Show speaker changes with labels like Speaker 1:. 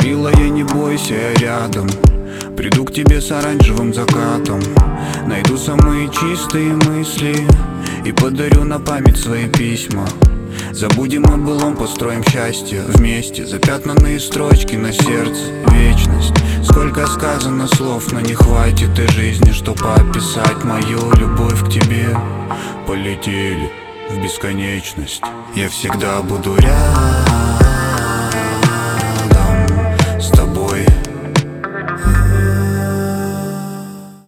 Speaker 1: Милая, не бойся, я рядом. Приду к тебе с оранжевым закатом, найду самые чистые мысли и подарю на память свои письма. Забудем о былом, построим счастье вместе. Запятнанные строчки на сердце, вечность. Сколько сказано слов, но не хватит и жизни, чтобы описать мою любовь к тебе. Полетели в бесконечность. Я всегда буду рядом.